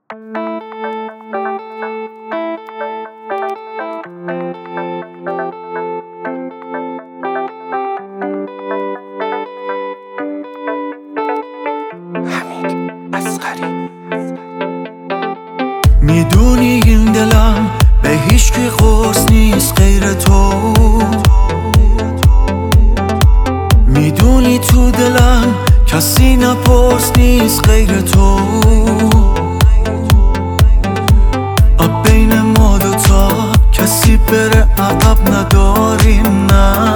میدونی این دلم به هیچ کی قرص نیست غیر تو، میدونی تو دلم کسی نپرس نیست غیر تو. بین ما دوتا کسی بره عقب نداریم، نه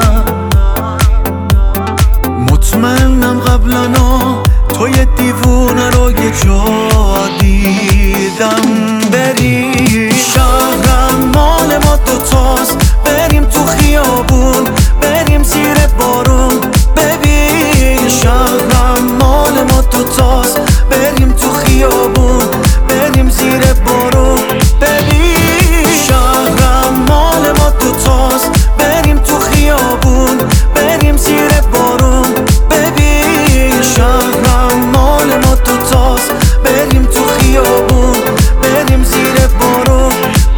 مطمئنم قبلنا تو یه دیوونه رو یه جا دیدم. بریم شهرم مال ما دوتاست، بریم تو خیابون، بریم زیر بارون. ببین شهرم مال ما دوتاست، بریم تو خیابون، بریم زیر بارون. ببین شهرم مال ما دوتاست، بریم تو خیابون، بریم زیر بارون. ببین شهرم مال ما دوتاست، بریم تو خیابون، بریم زیر بارون.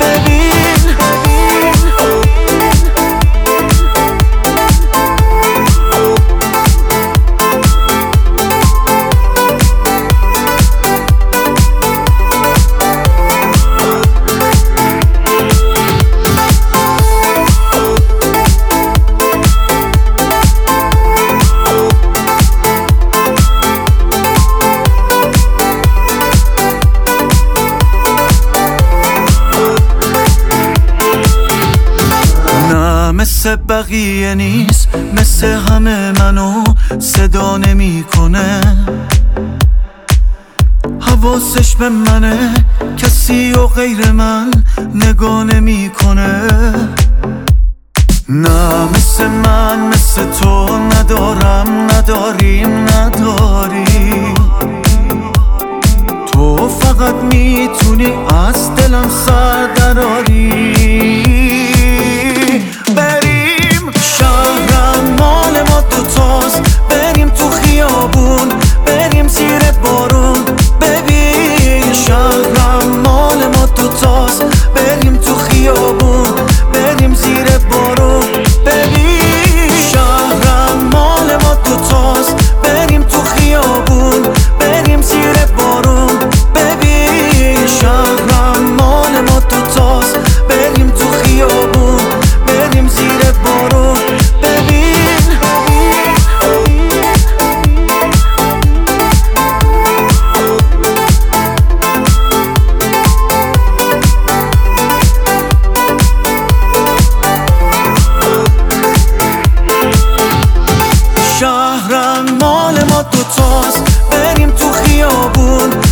مثل بقیه نیست، مثل همه منو صدا نمیکنه. حواسش به منه، کسی و غیر من نگاه نمیکنه. نه مثل من مثل تو ندارم، نداریم نداری. تو فقط میتونی از دلم سر دراری. بریم شهرم مال ما دوتاست، بریم تو خیابون، بریم زیر بارون. ببین شهرم مال ما دوتاست، بریم تو خیابون، بریم زیر بارون. ببین شهرم مال ما دوتاست، بریم تو خیابون، بریم زیر بارون. ببین شهرم مال ما دوتاست، بریم تو خیابون، بریم زیر بارون. شهرم مال ما دوتاست، بریم تو خیابون،